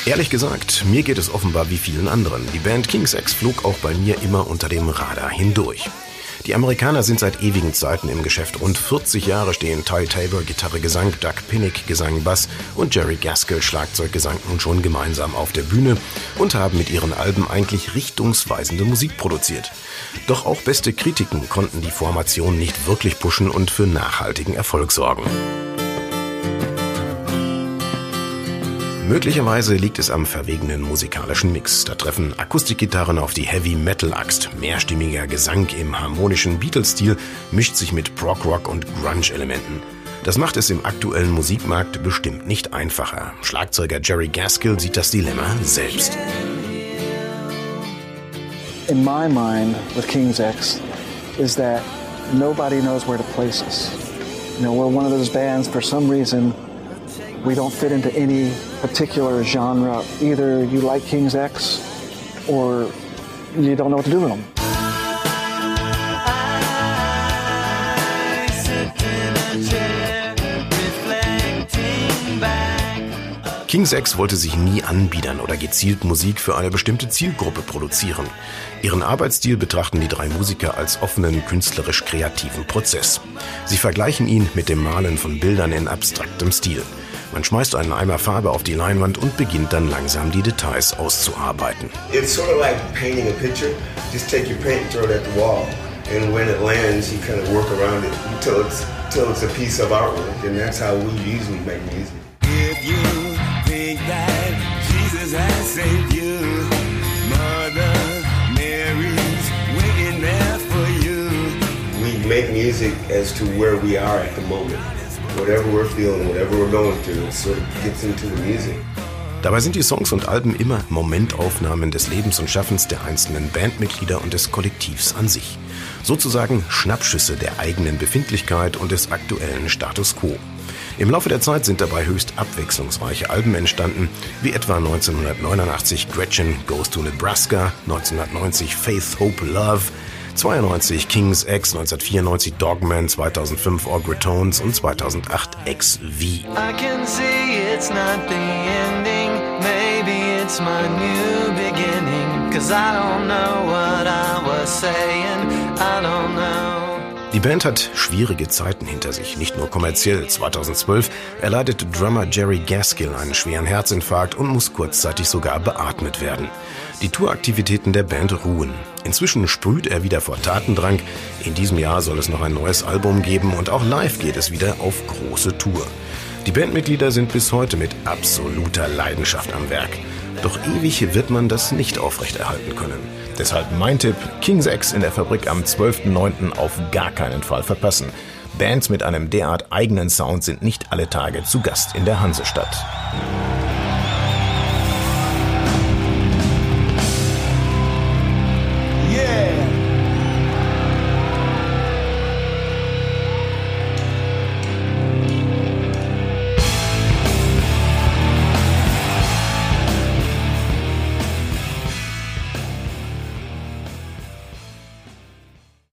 Ehrlich gesagt, mir geht es offenbar wie vielen anderen. Die Band King's X flog auch bei mir immer unter dem Radar hindurch. Die Amerikaner sind seit ewigen Zeiten im Geschäft. Rund 40 Jahre stehen Ty Tabor, Gitarre, Gesang, Doug Pinnick, Gesang, Bass und Jerry Gaskill, Schlagzeug, Gesang nun schon gemeinsam auf der Bühne und haben mit ihren Alben eigentlich richtungsweisende Musik produziert. Doch auch beste Kritiken konnten die Formation nicht wirklich pushen und für nachhaltigen Erfolg sorgen. Möglicherweise liegt es am verwegenen musikalischen Mix. Da treffen Akustikgitarren auf die Heavy-Metal-Axt. Mehrstimmiger Gesang im harmonischen Beatles-Stil mischt sich mit Prog-Rock und Grunge-Elementen. Das macht es im aktuellen Musikmarkt bestimmt nicht einfacher. Schlagzeuger Jerry Gaskill sieht das Dilemma selbst. In my mind with King's X is that nobody knows where to place us. You know, we're one of those bands for some reason we don't fit into any particular genre. Either you like King's X or you don't know what to do with them. King's X wollte sich nie anbiedern oder gezielt Musik für eine bestimmte Zielgruppe produzieren. Ihren Arbeitsstil betrachten die drei Musiker als offenen, künstlerisch-kreativen Prozess. Sie vergleichen ihn mit dem Malen von Bildern in abstraktem Stil. Man schmeißt einen Eimer Farbe auf die Leinwand und beginnt dann langsam die Details auszuarbeiten. It's sort of like painting a picture. Just take your paint and throw it at the wall. And when it lands, you kind of work around it until it's a piece of artwork. And that's how we usually make music. If you think that Jesus has saved you, Mother Mary's waiting there for you. We make music as to where we are at the moment. Whatever we're feeling, whatever we're going through, it sort of gets into the music. Dabei sind die Songs und Alben immer Momentaufnahmen des Lebens und Schaffens der einzelnen Bandmitglieder und des Kollektivs an sich. Sozusagen Schnappschüsse der eigenen Befindlichkeit und des aktuellen Status quo. Im Laufe der Zeit sind dabei höchst abwechslungsreiche Alben entstanden, wie etwa 1989 Gretchen Goes to Nebraska, 1990 Faith, Hope, Love, 92 King's X, 1994 Dogman, 2005 Orgretones und 2008 XV. I can see it's not the ending, maybe it's my new beginning, 'cause I don't know what I was saying, I don't know. Die Band hat schwierige Zeiten hinter sich, nicht nur kommerziell. 2012 erleidet Drummer Jerry Gaskill einen schweren Herzinfarkt und muss kurzzeitig sogar beatmet werden. Die Touraktivitäten der Band ruhen. Inzwischen sprüht er wieder vor Tatendrang. In diesem Jahr soll es noch ein neues Album geben und auch live geht es wieder auf große Tour. Die Bandmitglieder sind bis heute mit absoluter Leidenschaft am Werk. Doch ewig wird man das nicht aufrechterhalten können. Deshalb mein Tipp, King's X in der Fabrik am 12.09. auf gar keinen Fall verpassen. Bands mit einem derart eigenen Sound sind nicht alle Tage zu Gast in der Hansestadt.